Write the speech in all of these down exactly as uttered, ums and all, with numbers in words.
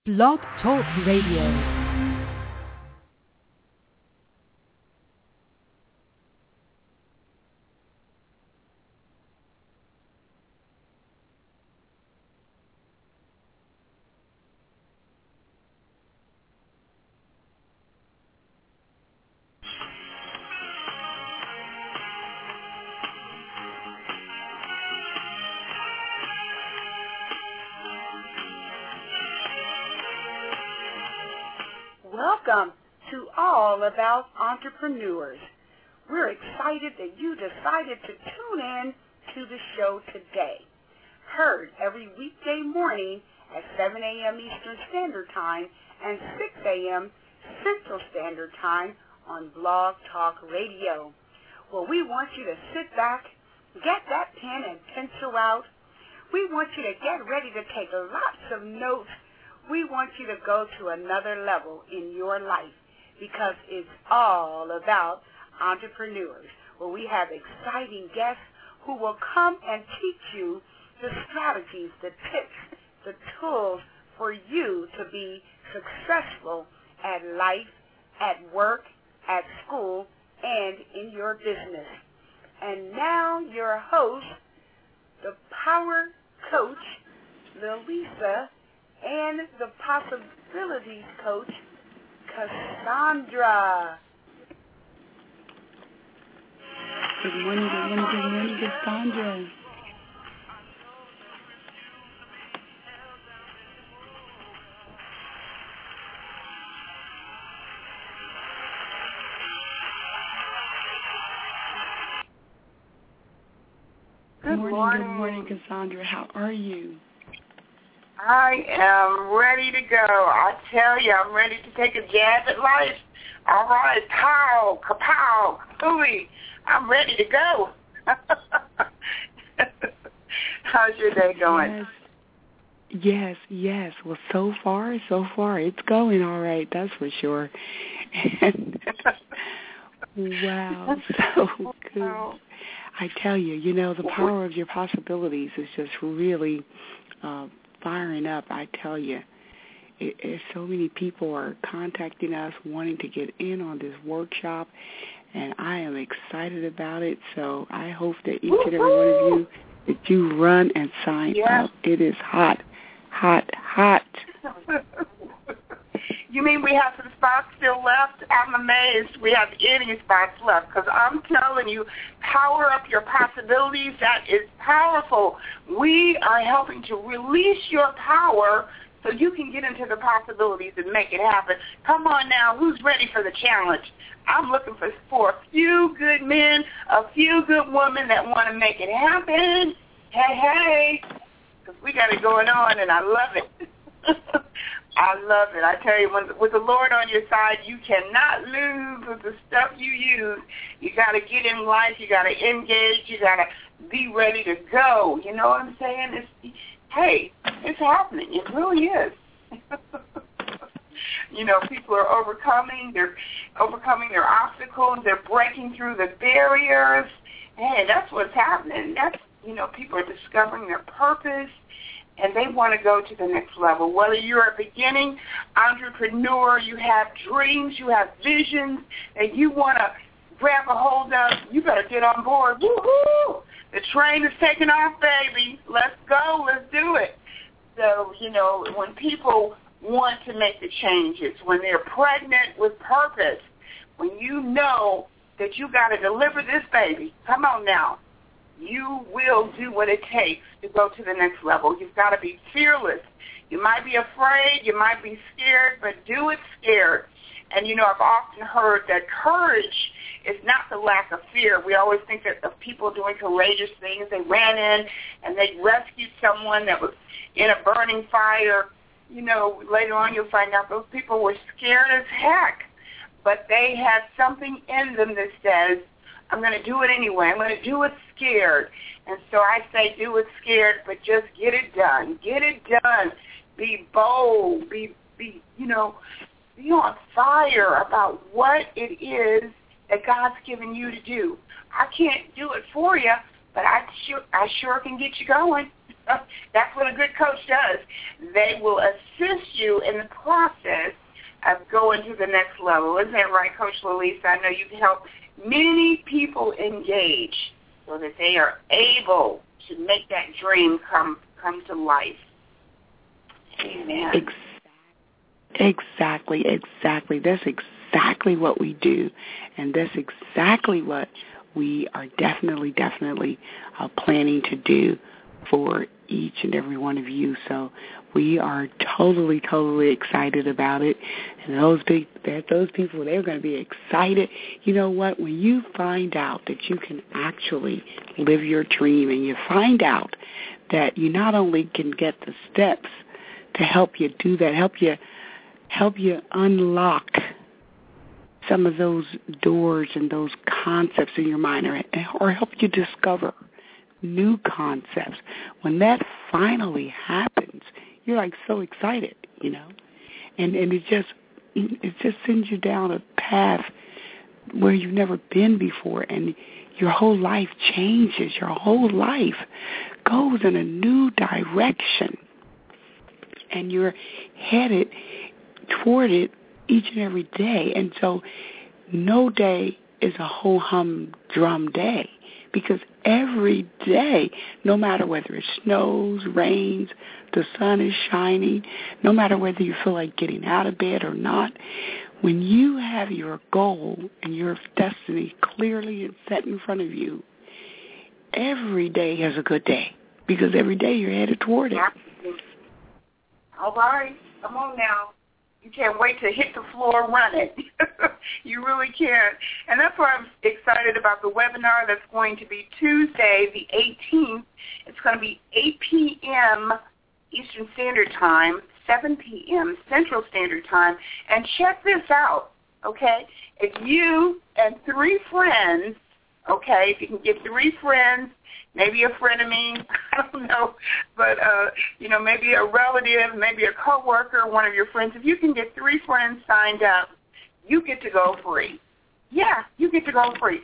Blog Talk Radio. Welcome to All About Entrepreneurs. We're excited that you decided to tune in to the show today. Heard every weekday morning at seven a.m. Eastern Standard Time and six a.m. Central Standard Time on Blog Talk Radio. Well, we want you to sit back, get that pen and pencil out. We want you to get ready to take lots of notes. We want you to go to another level in your life because it's all about entrepreneurs. Well, we have exciting guests who will come and teach you the strategies, the tips, the tools for you to be successful at life, at work, at school, and in your business. And now your host, the Power Coach, Lalisa, and the Possibilities Coach, Cassandra. Good morning, good morning, good morning, Cassandra. Good morning, morning. Good morning, Cassandra. How are you? I am ready to go. I tell you, I'm ready to take a jab at life. All right, pow, kapow, hooey. I'm ready to go. How's your day going? Yes, yes, yes. Well, so far, so far, it's going all right, that's for sure. And wow, so good. I tell you, you know, the power of your possibilities is just really uh, firing up. I tell you, it, it, so many people are contacting us wanting to get in on this workshop, and I am excited about it. So I hope that each and every one of you, that you run and sign yeah. up. It is hot, hot, hot. You mean we have some spots still left? I'm amazed we have any spots left because I'm telling you, power up your possibilities. That is powerful. We are helping to release your power so you can get into the possibilities and make it happen. Come on now, who's ready for the challenge? I'm looking for, for a few good men, a few good women that want to make it happen. Hey, hey, because we got it going on, and I love it. I love it. I tell you, when, with the Lord on your side, you cannot lose with the stuff you use. You got to get in life. You got to engage. You got to be ready to go. You know what I'm saying? It's, hey, it's happening. It really is. You know, people are overcoming. They're overcoming their obstacles. They're breaking through the barriers. Hey, that's what's happening. That's, you know, people are discovering their purpose. And they want to go to the next level. Whether you're a beginning entrepreneur, you have dreams, you have visions, and you want to grab a hold of, you better get on board. Woo-hoo! The train is taking off, baby. Let's go. Let's do it. So, you know, when people want to make the changes, when they're pregnant with purpose, when you know that you got to deliver this baby, come on now. You will do what it takes to go to the next level. You've got to be fearless. You might be afraid. You might be scared, but do it scared. And, you know, I've often heard that courage is not the lack of fear. We always think that of people doing courageous things. They ran in and they rescued someone that was in a burning fire. You know, later on you'll find out those people were scared as heck, but they had something in them that says, I'm going to do it anyway. I'm going to do it scared. And so I say do it scared, but just get it done. Get it done. Be bold. Be, be you know, be on fire about what it is that God's given you to do. I can't do it for you, but I sure, I sure can get you going. That's what a good coach does. They will assist you in the process of going to the next level. Isn't that right, Coach Lalisa? I know you can help many people engage so that they are able to make that dream come come to life. Amen. Exactly, exactly. That's exactly what we do, and that's exactly what we are definitely, definitely uh, planning to do for each and every one of you. So we are totally, totally excited about it. And those big, that those people, they're going to be excited. You know what? When you find out that you can actually live your dream, and you find out that you not only can get the steps to help you do that, help you, help you unlock some of those doors and those concepts in your mind, or, or help you discover new concepts. When that finally happens, you're like so excited, you know, and and it just it just sends you down a path where you've never been before, and your whole life changes. Your whole life goes in a new direction, and you're headed toward it each and every day. And so no day is a whole humdrum day, because every day, no matter whether it snows, rains, the sun is shining, no matter whether you feel like getting out of bed or not, when you have your goal and your destiny clearly set in front of you, every day is a good day, because every day you're headed toward it. All right. Come on now. You can't wait to hit the floor running. You really can't. And that's why I'm excited about the webinar that's going to be Tuesday, the eighteenth. It's going to be eight p.m. Eastern Standard Time, seven p.m. Central Standard Time. And check this out, okay? If you and three friends, okay, if you can get three friends, maybe a friend of me, I don't know, but, uh, you know, maybe a relative, maybe a coworker, one of your friends. If you can get three friends signed up, you get to go free. Yeah, you get to go free.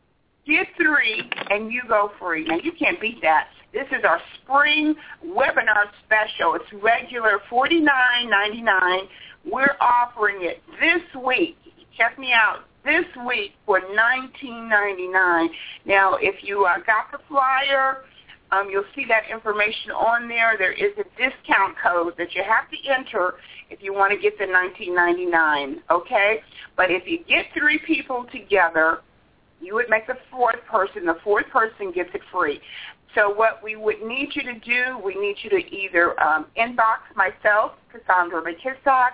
Get three, and you go free. Now, you can't beat that. This is our spring webinar special. It's regular forty-nine ninety-nine. We're offering it this week. Check me out. This week for nineteen ninety-nine. Now, if you uh, got the flyer, um, you'll see that information on there. There is a discount code that you have to enter if you want to get the nineteen ninety-nine, okay? But if you get three people together, you would make the fourth person. The fourth person gets it free. So what we would need you to do, we need you to either um, inbox myself, Cassandra McKissack,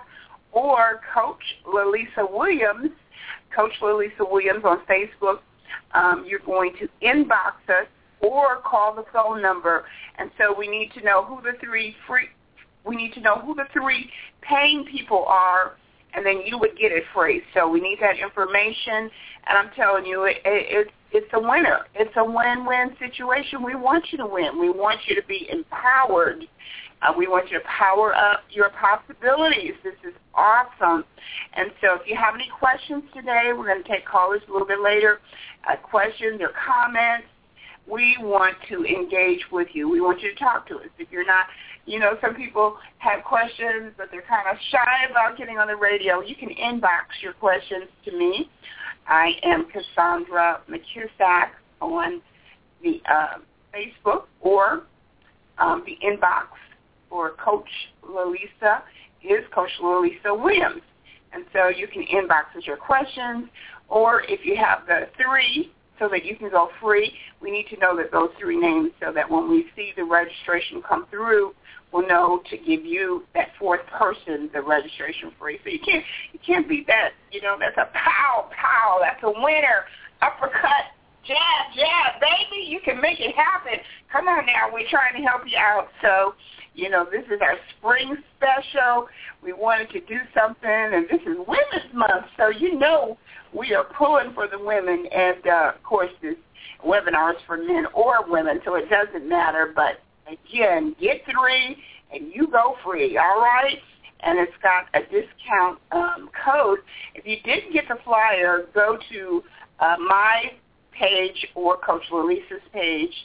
or Coach Lalisa Williams, Coach Lalisa Williams on Facebook. Um, you're going to inbox us or call the phone number. And so we need to know who the three free. We need to know who the three paying people are, and then you would get it free. So we need that information. And I'm telling you, it, it, it's it's a winner. It's a win-win situation. We want you to win. We want you to be empowered. Uh, we want you to power up your possibilities. This is awesome. And so if you have any questions today, we're going to take callers a little bit later, uh, questions or comments. We want to engage with you. We want you to talk to us. If you're not, you know, some people have questions, but they're kind of shy about getting on the radio. You can inbox your questions to me. I am Cassandra McKissack on the uh, Facebook, or um, the inbox for Coach Lalisa is Coach Lalisa Williams. And so you can inbox us your questions, or if you have the three so that you can go free, we need to know that those three names so that when we see the registration come through, we'll know to give you that fourth person the registration free. So you can't you can't beat that. You know, that's a pow, pow. That's a winner. Uppercut, jab, jab, baby. You can make it happen. Come on now. We're trying to help you out. So, you know, this is our spring special. We wanted to do something, and this is Women's Month. So, you know, we are pulling for the women. And, uh, of course, this webinar is for men or women, so it doesn't matter. But, again, get three, and you go free, all right? And it's got a discount um, code. If you didn't get the flyer, go to uh, my page or Coach Lalisa's page,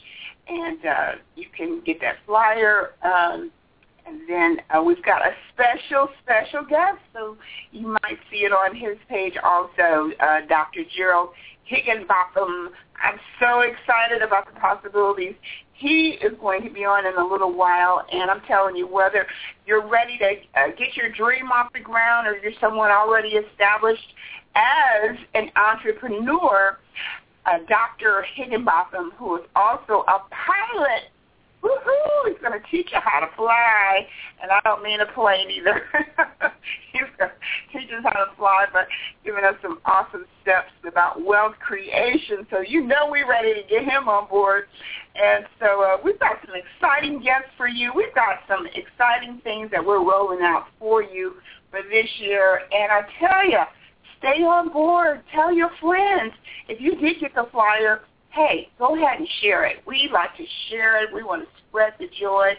and uh, you can get that flyer. Um, and then uh, we've got a special, special guest, so you might see it on his page also, uh, Doctor Gerald Higginbotham. I'm so excited about the possibilities. He is going to be on in a little while, and I'm telling you, whether you're ready to uh, get your dream off the ground or you're someone already established as an entrepreneur, uh, Doctor Higginbotham, who is also a pilot, woohoo, he's going to teach you how to fly, and I don't mean a plane either. He's going to teach us how to fly, but giving us some awesome steps about wealth creation. So you know we're ready to get him on board. And so uh, we've got some exciting guests for you. We've got some exciting things that we're rolling out for you for this year. And I tell you, stay on board. Tell your friends. If you did get the flyer, hey, go ahead and share it. We like to share it. We want to spread the joy.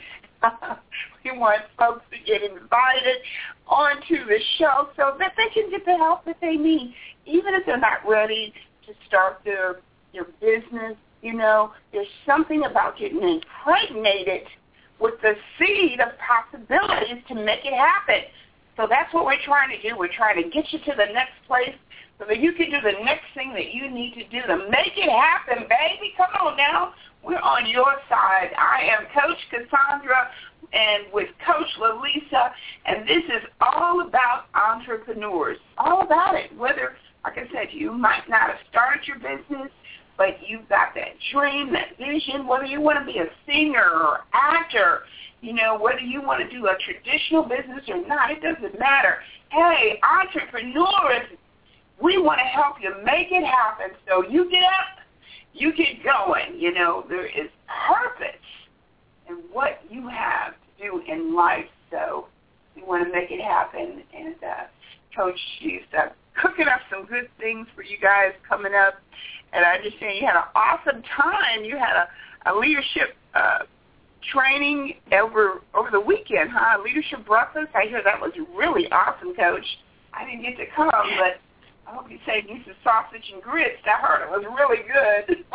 We want folks to get invited onto the show so that they can get the help that they need. Even if they're not ready to start their, their business, you know, there's something about getting impregnated with the seed of possibilities to make it happen. So that's what we're trying to do. We're trying to get you to the next place so that you can do the next thing that you need to do to make it happen, baby. Come on now. We're on your side. I am Coach Cassandra and with Coach Lalisa, and this is all about entrepreneurs, all about it. Whether, like I said, you might not have started your business, but you've got that dream, that vision, whether you want to be a singer or actor, you know, whether you want to do a traditional business or not, it doesn't matter. Hey, entrepreneurs, we want to help you make it happen. So you get up, you get going. You know, there is purpose in what you have to do in life. So we want to make it happen. And uh, Coach, she's uh, cooking up some good things for you guys coming up. And I understand you had an awesome time. You had a, a leadership uh, training over over the weekend, huh? Leadership breakfast. I hear that was really awesome, Coach. I didn't get to come, but I hope you saved me some sausage and grits. I heard it was really good.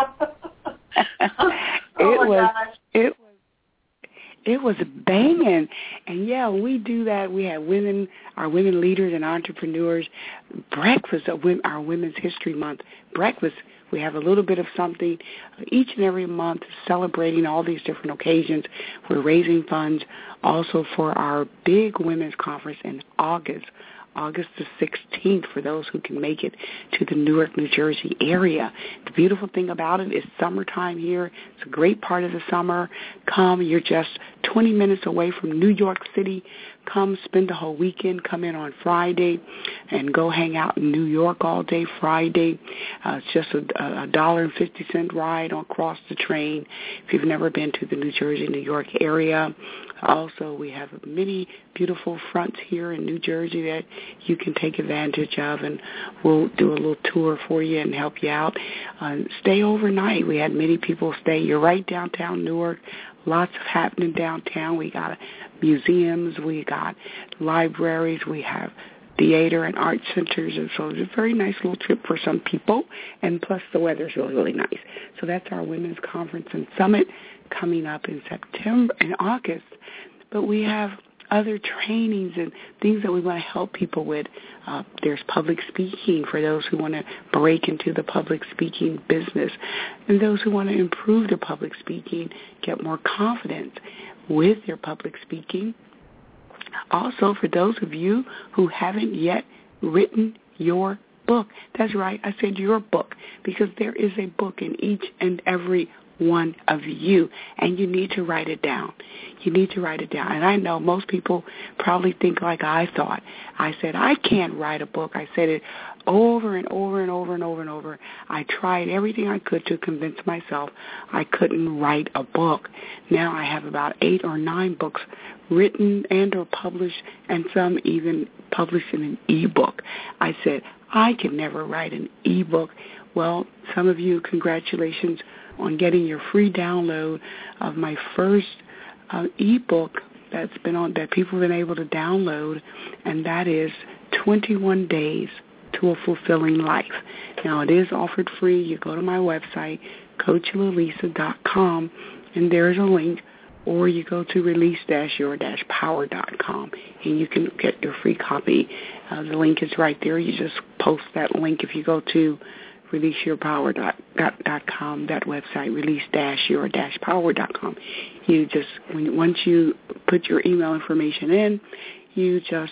oh it my was. Gosh. It was. It was banging. And, yeah, we do that. We have women, our women leaders and entrepreneurs, breakfast of our Women's History Month. Breakfast, we have a little bit of something each and every month celebrating all these different occasions. We're raising funds also for our big women's conference in August. August the sixteenth for those who can make it to the Newark, New Jersey area. The beautiful thing about it is summertime here. It's a great part of the summer. Come, you're just twenty minutes away from New York City. Come spend the whole weekend. Come in on Friday and go hang out in New York all day Friday. Uh, it's just a, a dollar and fifty cent ride across the train if you've never been to the New Jersey, New York area. Also, we have many beautiful fronts here in New Jersey that you can take advantage of, and we'll do a little tour for you and help you out. Uh, stay overnight. We had many people stay. You're right downtown Newark. Lots of happening downtown. We got museums. We got libraries. We have theater and art centers, and so it's a very nice little trip for some people, and plus the weather's really, really nice. So that's our Women's Conference and Summit coming up in September and August. But we have other trainings and things that we want to help people with. Uh, there's public speaking for those who want to break into the public speaking business, and those who want to improve their public speaking, get more confidence with their public speaking. Also, for those of you who haven't yet written your book. That's right, I said your book, because there is a book in each and every one of you, and you need to write it down. You need to write it down. And I know most people probably think like I thought. I said, I can't write a book. I said it over and over and over and over and over. I tried everything I could to convince myself I couldn't write a book. Now I have about eight or nine books written and or published, and some even published in an e-book. I said, I can never write an e-book. Well, some of you, congratulations on getting your free download of my first uh, e-book that's been on that people have been able to download, and that is twenty-one days to a Fulfilling Life. Now, it is offered free. You go to my website, coach lalisa dot com, and there's a link, or you go to release dash your dash power dot com, and you can get your free copy. Uh, the link is right there. You just post that link if you go to release your power dot com, that website, release dash your dash power dot com. You just, when, once you put your email information in, you just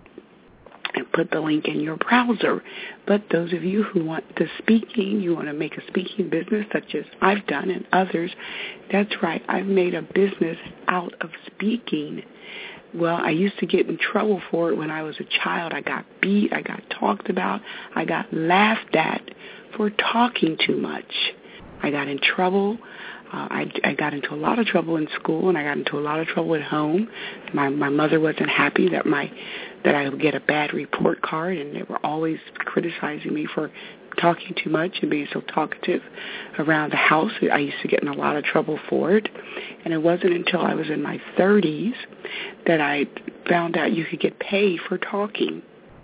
put the link in your browser. But those of you who want the speaking, you want to make a speaking business, such as I've done and others, that's right, I've made a business out of speaking. Well, I used to get in trouble for it when I was a child. I got beat, I got talked about, I got laughed at for talking too much. I got in trouble. Uh, I, I got into a lot of trouble in school, and I got into a lot of trouble at home. My my mother wasn't happy that my that I would get a bad report card, and they were always criticizing me for talking too much and being so talkative around the house. I used to get in a lot of trouble for it, and it wasn't until I was in my thirties that I found out you could get paid for talking,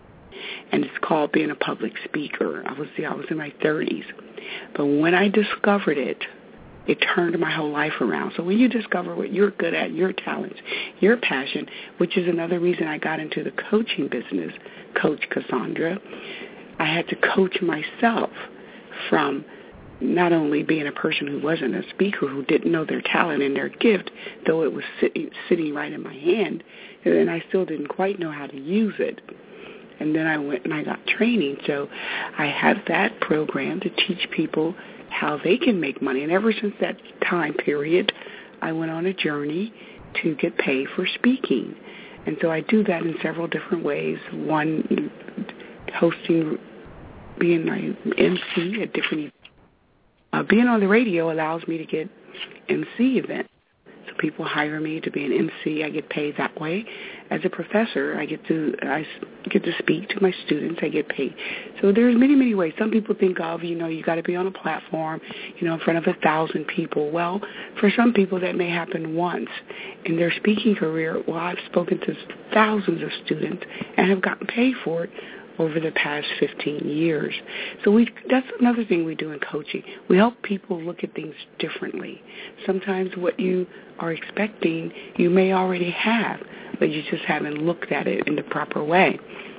and it's called being a public speaker. I was I was in my thirties, but when I discovered it, it turned my whole life around. So when you discover what you're good at, your talents, your passion, which is another reason I got into the coaching business, Coach Cassandra, I had to coach myself from not only being a person who wasn't a speaker, who didn't know their talent and their gift, though it was sitting, sitting right in my hand, and I still didn't quite know how to use it. And then I went and I got training. So I have that program to teach people how they can make money. And ever since that time period, I went on a journey to get paid for speaking. And so I do that in several different ways. One, hosting, being my M C at different events. Uh, being on the radio allows me to get M C events. So people hire me to be an M C. I get paid that way. As a professor, I get to I get to speak to my students. I get paid. So there's many, many ways. Some people think of, you know, you got to be on a platform, you know, in front of a thousand people. Well, for some people that may happen once in their speaking career. Well, I've spoken to thousands of students and have gotten paid for it over the past fifteen years. So we that's another thing we do in coaching. We help people look at things differently. Sometimes what you are expecting, you may already have, but you just haven't looked at it in the proper way.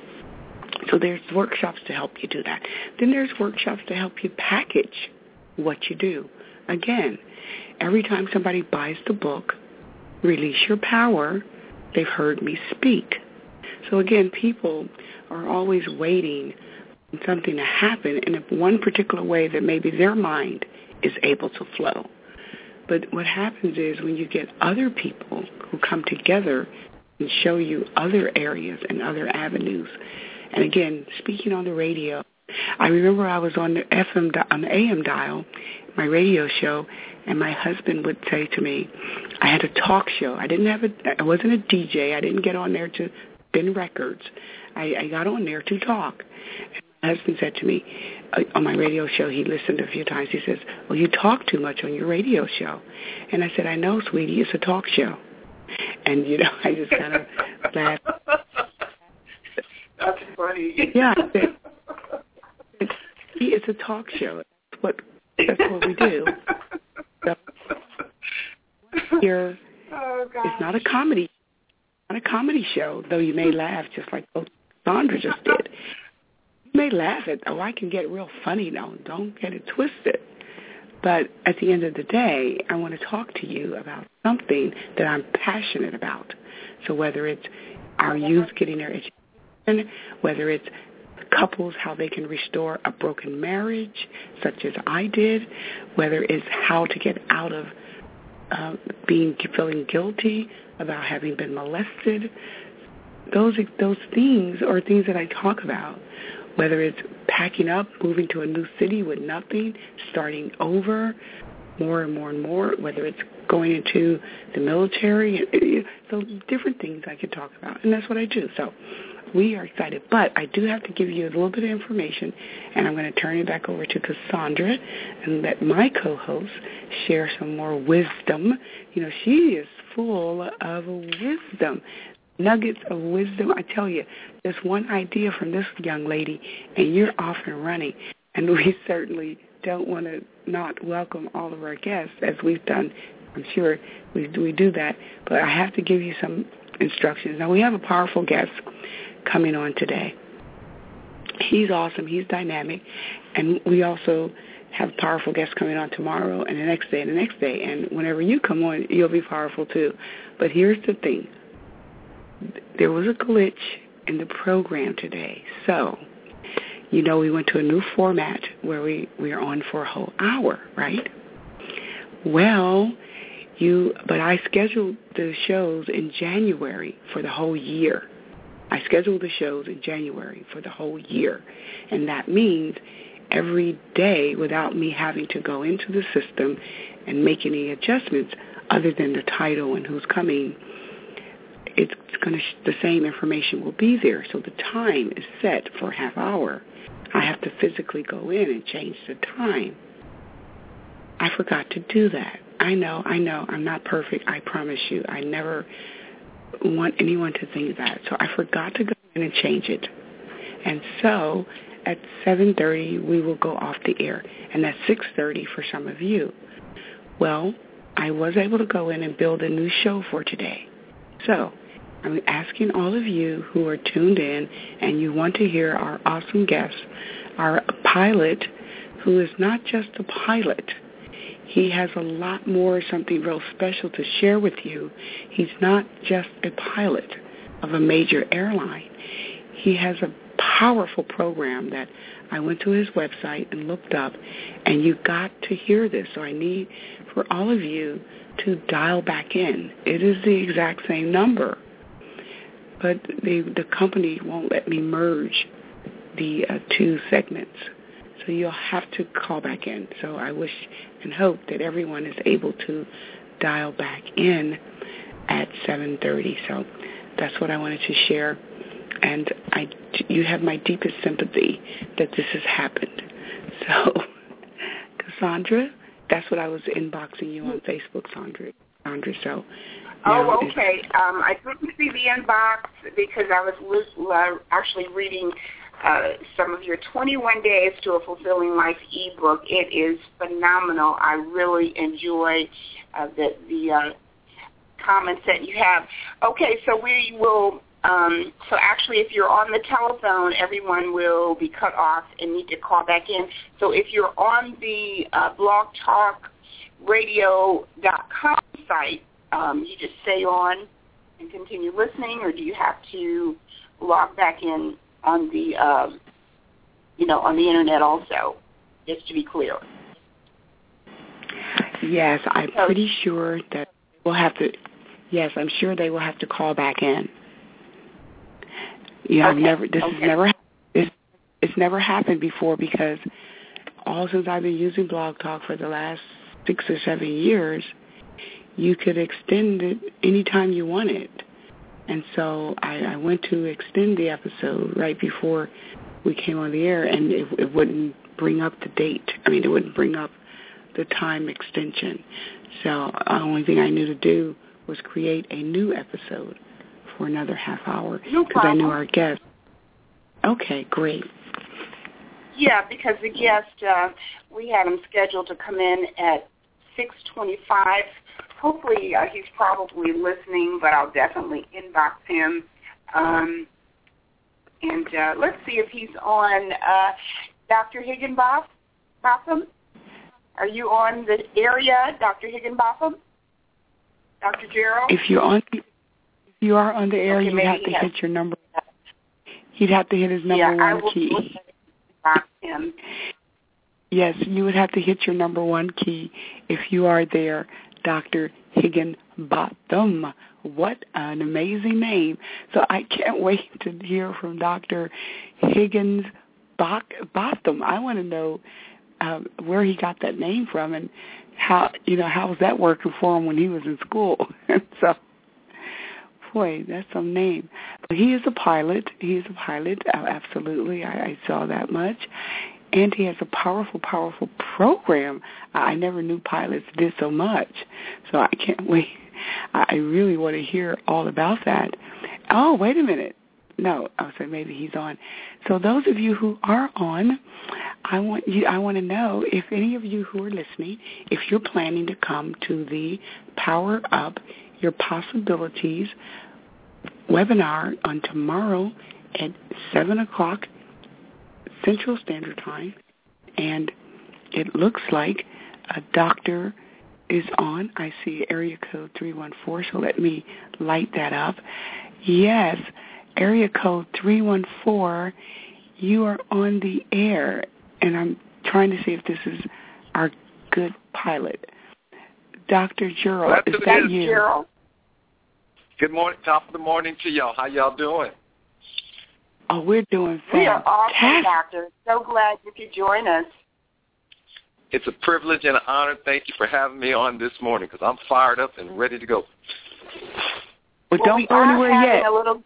So there's workshops to help you do that. Then there's workshops to help you package what you do. Again, every time somebody buys the book, Release Your Power, they've heard me speak. So again, people are always waiting for something to happen in one particular way that maybe their mind is able to flow. But what happens is when you get other people who come together and show you other areas and other avenues. And again, speaking on the radio, I remember I was on the F M, on the A M dial, my radio show, and my husband would say to me, I had a talk show. I didn't have a, I wasn't a D J. I didn't get on there to spin records. I, I got on there to talk. And my husband said to me, uh, on my radio show, he listened a few times, he says, well, you talk too much on your radio show. And I said, I know, sweetie, it's a talk show. And, you know, I just kind of laughed. That's funny. Yeah. It's, it's a talk show. That's what, that's what we do. So, here, oh, it's not a comedy not a comedy show, though you may laugh just like Sandra just did. You may laugh at, oh, I can get real funny now. Don't get it twisted. But at the end of the day, I want to talk to you about something that I'm passionate about. So whether it's our youth getting their education, whether it's couples, how they can restore a broken marriage, such as I did, whether it's how to get out of uh, being feeling guilty about having been molested, those those things are things that I talk about. Whether it's packing up, moving to a new city with nothing, starting over, more and more and more, whether it's going into the military, so different things I could talk about, and that's what I do. So we are excited, but I do have to give you a little bit of information, and I'm going to turn it back over to Cassandra and let my co-host share some more wisdom. You know, she is full of wisdom, nuggets of wisdom. I tell you, just one idea from this young lady, and you're off and running. And we certainly don't want to not welcome all of our guests, as we've done I'm sure we we do that, but I have to give you some instructions. Now, we have a powerful guest coming on today. He's awesome. He's dynamic. And we also have powerful guests coming on tomorrow and the next day and the next day. And whenever you come on, you'll be powerful too. But here's the thing. There was a glitch in the program today. So, you know, we went to a new format where we, we are on for a whole hour, right? Well, you, but I scheduled the shows in January for the whole year. I scheduled the shows in January for the whole year. And that means every day without me having to go into the system and make any adjustments other than the title and who's coming, it's going to, the same information will be there. So the time is set for a half hour. I have to physically go in and change the time. I forgot to do that. I know, I know, I'm not perfect, I promise you. I never want anyone to think that. So I forgot to go in and change it. And so at seven thirty, we will go off the air. And that's six thirty for some of you. Well, I was able to go in and build a new show for today. So I'm asking all of you who are tuned in and you want to hear our awesome guest, our pilot, who is not just a pilot. He has a lot more, something real special to share with you. He's not just a pilot of a major airline. He has a powerful program that I went to his website and looked up, and you got to hear this. So I need for all of you to dial back in. It is the exact same number, but the, the company won't let me merge the uh, two segments. So you'll have to call back in. So I wish and hope that everyone is able to dial back in at seven thirty. So that's what I wanted to share. And I, you have my deepest sympathy that this has happened. So, Cassandra, that's what I was inboxing you on Facebook, Sandra. Sandra. So. Oh, okay. Um, I didn't see the inbox because I was uh, actually reading Uh, some of your twenty-one Days to a Fulfilling Life ebook. It is phenomenal. I really enjoy uh, the, the uh, comments that you have. Okay, so we will, um, so actually if you're on the telephone, everyone will be cut off and need to call back in. So if you're on the uh, blog talk radio dot com site, um, you just stay on and continue listening, or do you have to log back in on the, um, you know, on the internet also, just to be clear? Yes, I'm pretty sure that we'll have to, yes, I'm sure they will have to call back in. Yeah, okay. I've never, this okay. has never, it's, it's never happened before because all since I've been using Blog Talk for the last six or seven years, you could extend it anytime you wanted. And so I, I went to extend the episode right before we came on the air, and it, it wouldn't bring up the date. I mean, it wouldn't bring up the time extension. So the only thing I knew to do was create a new episode for another half hour because no I knew our guest. Okay, great. Yeah, because the guest, uh, we had him scheduled to come in at six twenty-five. Hopefully uh, he's probably listening, but I'll definitely inbox him. Um, and uh, let's see if he's on. Uh, Doctor Higginbotham, are you on the area, Doctor Higginbotham? Doctor Gerald? If you're on, if you are on the air, okay, you have to hit your number. He'd have to hit his number yeah, one I will key. Him. Yes, you would have to hit your number one key if you are there, Doctor Higginbotham. What an amazing name. So I can't wait to hear from Doctor Higginbotham. I want to know uh, where he got that name from and how, you know, how was that working for him when he was in school. So, boy, that's some name. But he is a pilot. He is a pilot, uh, absolutely. I, I saw that much. And he has a powerful, powerful program. I never knew pilots did so much. So I can't wait. I really want to hear all about that. Oh, wait a minute. No, I would say maybe he's on. So those of you who are on, I want you. I want to know if any of you who are listening, if you're planning to come to the Power Up Your Possibilities webinar on tomorrow at seven o'clock Central Standard Time, and it looks like a doctor is on. I see area code three one four, so let me light that up. Yes, area code three one four, you are on the air, and I'm trying to see if this is our good pilot. Doctor Gerald, That's is that is. you? Gerald. Good morning, top of the morning to y'all. How y'all doing? Oh, we're doing fantastic. We are awesome, Doctor. So glad you could join us. It's a privilege and an honor. Thank you for having me on this morning because I'm fired up and ready to go. Well, well don't we go are anywhere having yet. A little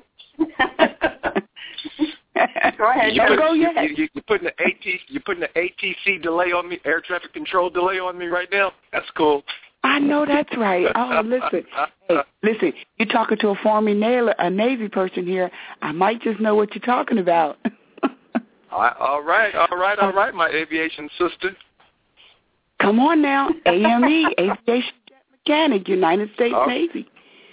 Go ahead. You Don't put, go you, yet. you, you're putting the AT, you're putting the A T C delay on me, air traffic control delay on me right now. That's cool. I know that's right. Oh, listen. Hey, listen, you're talking to a former Navy, a Navy person here. I might just know what you're talking about. all right, all right, all right, all right, my aviation sister. Come on now. A M E, Aviation Jet Mechanic, United States Oh. Navy.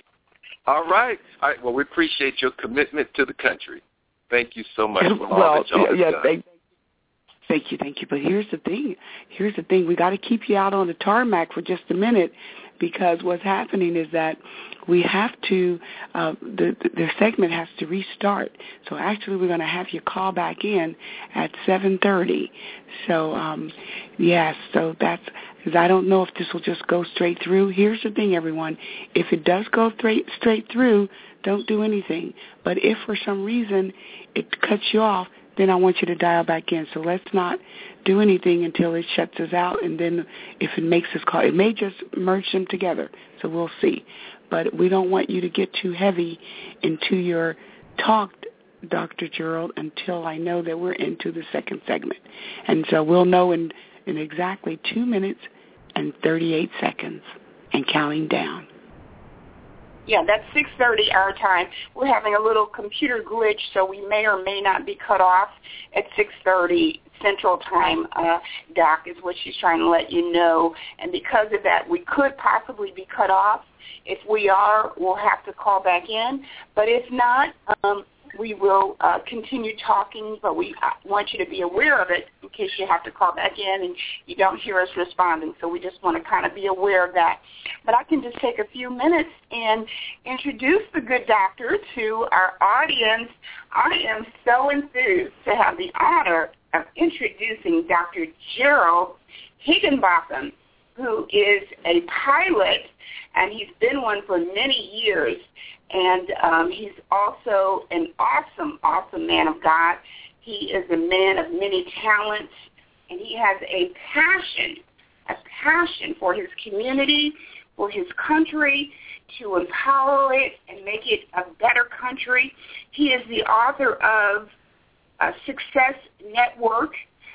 All right. All right. Well, we appreciate your commitment to the country. Thank you so much for all Well, that y'all yeah, have done. thank, thank you, thank you. But here's the thing. Here's the thing. We got to keep you out on the tarmac for just a minute because what's happening is that we have to, uh, the, the segment has to restart. So actually we're going to have you call back in at seven thirty. So, um, yes, so that's, because I don't know if this will just go straight through. Here's the thing, everyone. If it does go straight, straight through, don't do anything. But if for some reason it cuts you off, then I want you to dial back in. So let's not do anything until it shuts us out, and then if it makes us call, it may just merge them together. So we'll see. But we don't want you to get too heavy into your talk, Doctor Gerald, until I know that we're into the second segment. And so we'll know in, in exactly two minutes and thirty-eight seconds and counting down. Yeah, that's six thirty our time. We're having a little computer glitch, so we may or may not be cut off at six thirty Central Time. Uh, Doc is what she's trying to let you know. And because of that, we could possibly be cut off. If we are, we'll have to call back in. But if not, um, we will uh, continue talking, but we want you to be aware of it in case you have to call back in and you don't hear us responding. So we just want to kind of be aware of that. But I can just take a few minutes and introduce the good doctor to our audience. I am so enthused to have the honor of introducing Doctor Gerald Higginbotham, who is a pilot, and he's been one for many years. And um, he's also an awesome, awesome man of God. He is a man of many talents, and he has a passion, a passion for his community, for his country, to empower it and make it a better country. He is the author of uh, Success Network,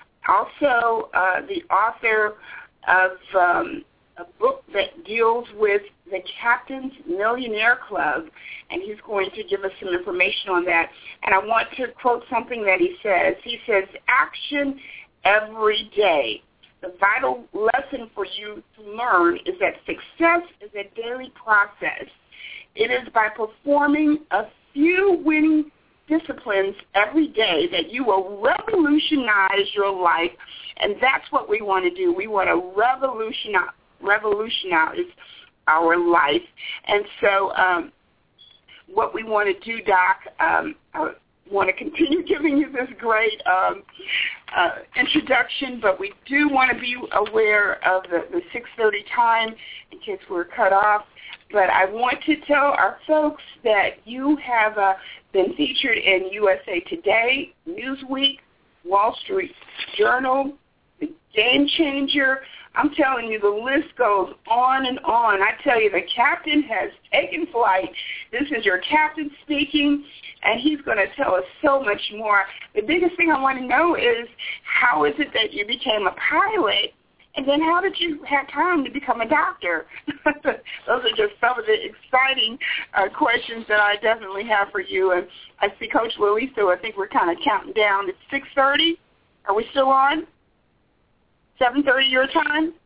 also uh, the author of um, a book that deals with the Captain's Millionaire Club, and he's going to give us some information on that. And I want to quote something that he says. He says, action every day. The vital lesson for you to learn is that success is a daily process. It is by performing a few winning disciplines every day that you will revolutionize your life, and that's what we want to do. We want to revolutionize, revolutionize our life. And so um, what we want to do, Doc, um, I want to continue giving you this great um, uh, introduction, but we do want to be aware of the, the six thirty time in case we're cut off. But I want to tell our folks that you have uh, been featured in U S A Today, Newsweek, Wall Street Journal, The Game Changer. I'm telling you, the list goes on and on. I tell you, the captain has taken flight. This is your captain speaking, and he's going to tell us so much more. The biggest thing I want to know is how is it that you became a pilot, And then how did you have time to become a doctor? Those are just some of the exciting uh, questions that I definitely have for you. And I see Coach Lily, so I think we're kind of counting down. It's six thirty. Are we still on? seven thirty your time?